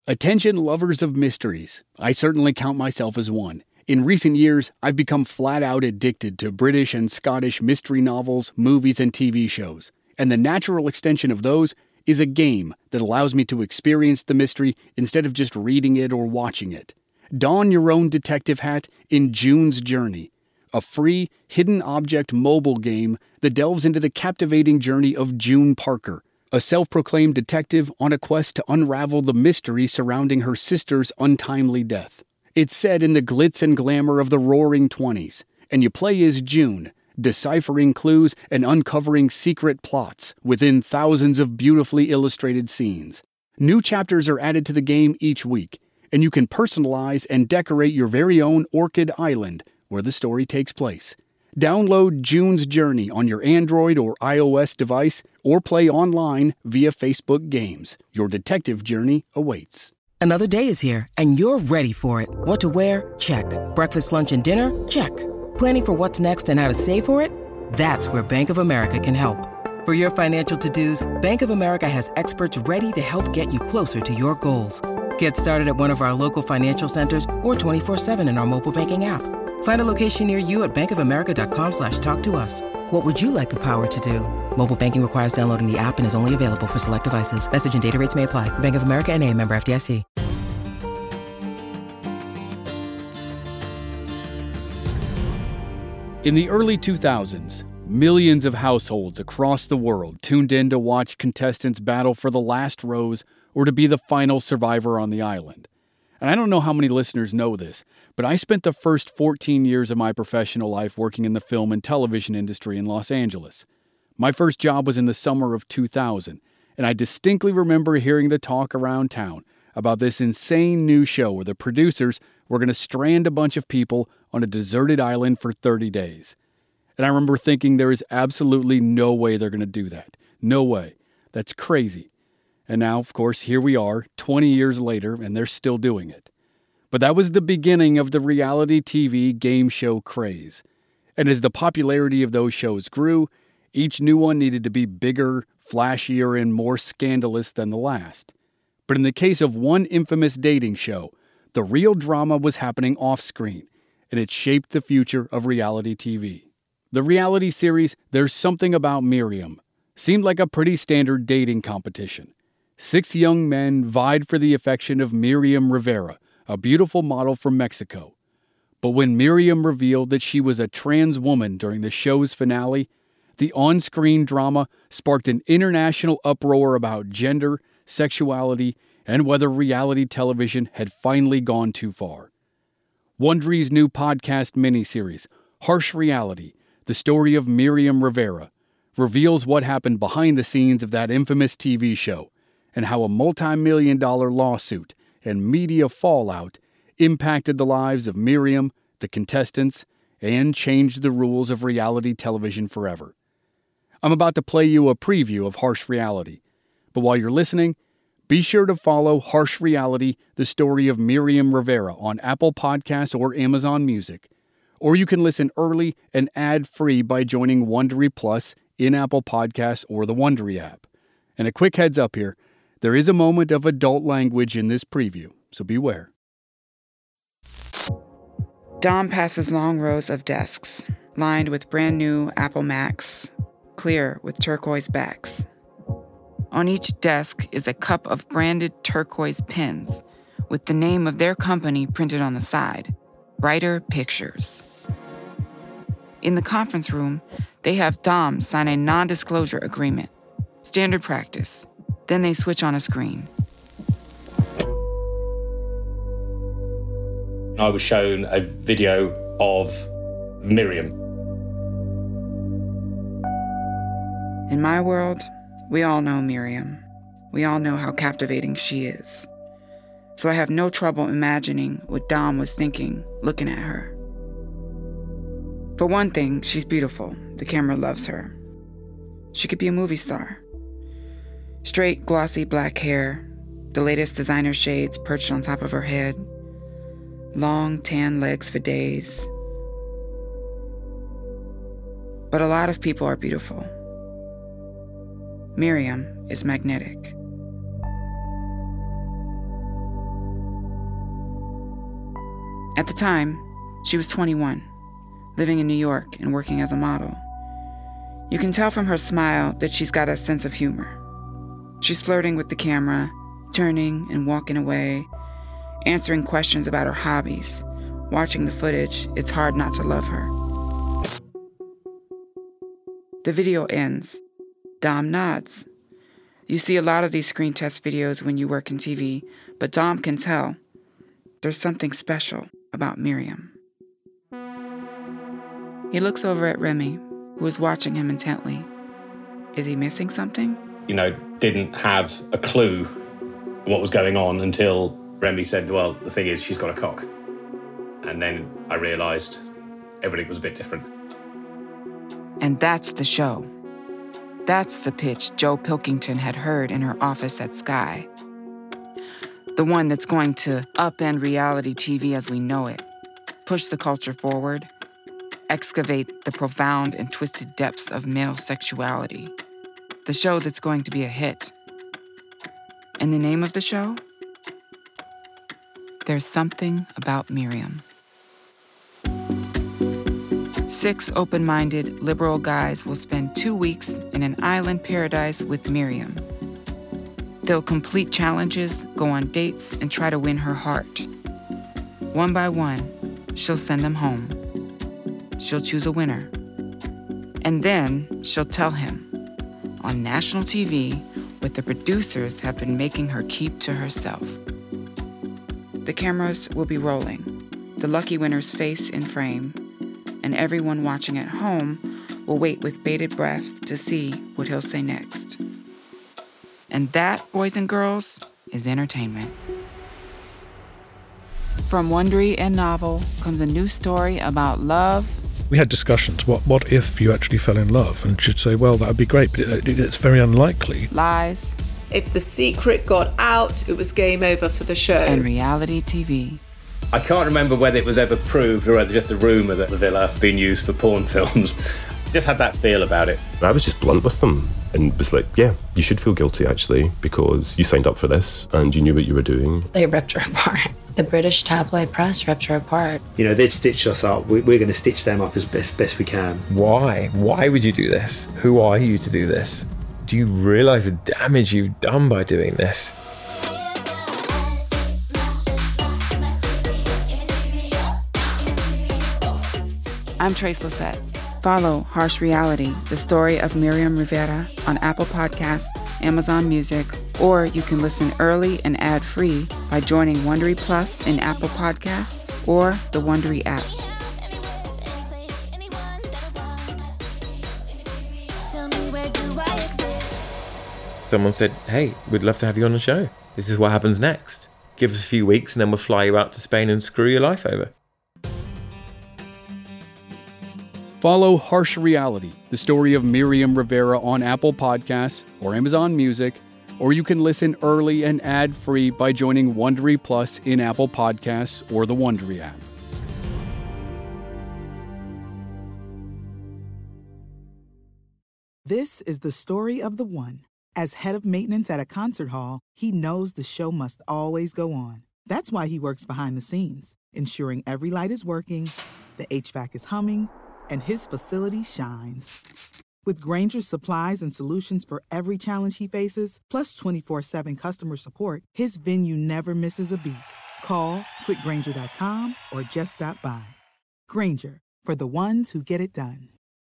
Attention lovers of mysteries. I certainly count myself as one. In recent years, I've become flat out addicted to British and Scottish mystery novels, movies, and TV shows. And the natural extension of those is a game that allows me to experience the mystery instead of just reading it or watching it. Don your own detective hat in June's Journey, a free, hidden object mobile game that delves into the captivating journey of June Parker, a self-proclaimed detective on a quest to unravel the mystery surrounding her sister's untimely death. It's set in the glitz and glamour of the Roaring '20s, and you play as June, deciphering clues and uncovering secret plots within thousands of beautifully illustrated scenes. New chapters are added to the game each week, and you can personalize and decorate your very own Orchid Island, where the story takes place. Download June's Journey on your Android or iOS device, or play online via Facebook Games. Your detective journey awaits. Another day is here, and you're ready for it. What to wear? Check. Breakfast, lunch, and dinner? Check. Planning for what's next and how to save for it? That's where Bank of America can help. For your financial to-dos, Bank of America has experts ready to help get you closer to your goals. Get started at one of our local financial centers or 24/7 in our mobile banking app. Find a location near you at bankofamerica.com/talktous. What would you like the power to do? Mobile banking requires downloading the app and is only available for select devices. Message and data rates may apply. Bank of America N.A., member FDIC. In the early 2000s, millions of households across the world tuned in to watch contestants battle for the last rose or to be the final survivor on the island. And I don't know how many listeners know this, but I spent the first 14 years of my professional life working in the film and television industry in Los Angeles. My first job was in the summer of 2000, and I distinctly remember hearing the talk around town about this insane new show where the producers were going to strand a bunch of people on a deserted island for 30 days. And I remember thinking there is absolutely no way they're going to do that. No way. That's crazy. And now, of course, here we are, 20 years later, and they're still doing it. But that was the beginning of the reality TV game show craze. And as the popularity of those shows grew, each new one needed to be bigger, flashier, and more scandalous than the last. But in the case of one infamous dating show, the real drama was happening off-screen, and it shaped the future of reality TV. The reality series, There's Something About Miriam, seemed like a pretty standard dating competition. 6 young men vied for the affection of Miriam Rivera, a beautiful model from Mexico. But when Miriam revealed that she was a trans woman during the show's finale, the on-screen drama sparked an international uproar about gender, sexuality, and whether reality television had finally gone too far. Wondery's new podcast miniseries, Harsh Reality, the story of Miriam Rivera, reveals what happened behind the scenes of that infamous TV show, and how a multi-million-dollar lawsuit and media fallout impacted the lives of Miriam, the contestants, and changed the rules of reality television forever. I'm about to play you a preview of Harsh Reality, but while you're listening, be sure to follow Harsh Reality, the story of Miriam Rivera on Apple Podcasts or Amazon Music, or you can listen early and ad-free by joining Wondery Plus in Apple Podcasts or the Wondery app. And a quick heads up here, there is a moment of adult language in this preview, so beware. Dom passes long rows of desks, lined with brand new Apple Macs, clear with turquoise backs. On each desk is a cup of branded turquoise pens with the name of their company printed on the side, Brighter Pictures. In the conference room, they have Dom sign a non-disclosure agreement, standard practice. Then they switch on a screen. I was shown a video of Miriam. In my world, we all know Miriam. We all know how captivating she is. So I have no trouble imagining what Dom was thinking looking at her. For one thing, she's beautiful. The camera loves her. She could be a movie star. Straight, glossy black hair, the latest designer shades perched on top of her head, long tan legs for days. But a lot of people are beautiful. Miriam is magnetic. At the time, she was 21, living in New York and working as a model. You can tell from her smile that she's got a sense of humor. She's flirting with the camera, turning and walking away, answering questions about her hobbies. Watching the footage, it's hard not to love her. The video ends. Dom nods. You see a lot of these screen test videos when you work in TV, but Dom can tell there's something special about Miriam. He looks over at Remy, who is watching him intently. Is he missing something? Didn't have a clue what was going on until Remy said, well, the thing is, she's got a cock. And then I realised everything was a bit different. And that's the show. That's the pitch Joe Pilkington had heard in her office at Sky. The one that's going to upend reality TV as we know it, push the culture forward, excavate the profound and twisted depths of male sexuality. The show that's going to be a hit. And the name of the show? There's Something About Miriam. 6 open-minded, liberal guys will spend 2 weeks in an island paradise with Miriam. They'll complete challenges, go on dates, and try to win her heart. One by one, she'll send them home. She'll choose a winner. And then she'll tell him, on national TV, what the producers have been making her keep to herself. The cameras will be rolling, the lucky winner's face in frame, and everyone watching at home will wait with bated breath to see what he'll say next. And that, boys and girls, is entertainment. From Wondery and Novel comes a new story about love. We had discussions. What if you actually fell in love? And she'd say, well, that would be great, but it's very unlikely. Lies. If the secret got out, it was game over for the show. And reality TV. I can't remember whether it was ever proved or whether just a rumour that the villa had been used for porn films. Just had that feel about it. I was just blunt with them and was like, yeah, you should feel guilty actually because you signed up for this and you knew what you were doing. They ripped her apart. The British tabloid press ripped her apart. They'd stitched us up. We're going to stitch them up as best we can. Why? Why would you do this? Who are you to do this? Do you realise the damage you've done by doing this? I'm Trace Lissette. Follow Harsh Reality, the story of Miriam Rivera on Apple Podcasts, Amazon Music, or you can listen early and ad-free by joining Wondery Plus in Apple Podcasts or the Wondery app. Someone said, hey, we'd love to have you on the show. This is what happens next. Give us a few weeks and then we'll fly you out to Spain and screw your life over. Follow Harsh Reality, the story of Miriam Rivera on Apple Podcasts or Amazon Music, or you can listen early and ad-free by joining Wondery Plus in Apple Podcasts or the Wondery app. This is the story of the one. As head of maintenance at a concert hall, he knows the show must always go on. That's why he works behind the scenes, ensuring every light is working, the HVAC is humming, and his facility shines. With Grainger's supplies and solutions for every challenge he faces, plus 24/7 customer support, his venue never misses a beat. Call quickgrainger.com or just stop by. Grainger, for the ones who get it done.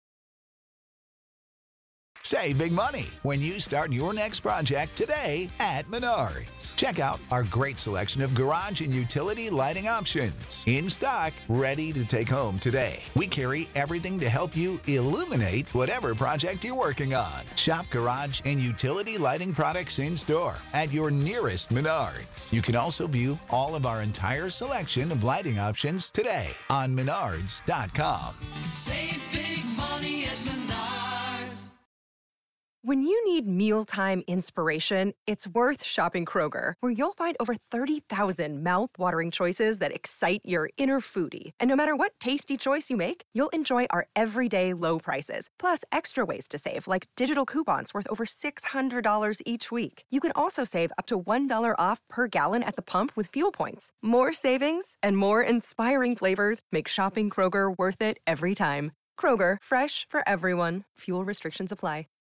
Save big money when you start your next project today at Menards. Check out our great selection of garage and utility lighting options. In stock, ready to take home today. We carry everything to help you illuminate whatever project you're working on. Shop garage and utility lighting products in store at your nearest Menards. You can also view all of our entire selection of lighting options today on Menards.com. Save big money at Menards. When you need mealtime inspiration, it's worth shopping Kroger, where you'll find over 30,000 mouth-watering choices that excite your inner foodie. And no matter what tasty choice you make, you'll enjoy our everyday low prices, plus extra ways to save, like digital coupons worth over $600 each week. You can also save up to $1 off per gallon at the pump with fuel points. More savings and more inspiring flavors make shopping Kroger worth it every time. Kroger, fresh for everyone. Fuel restrictions apply.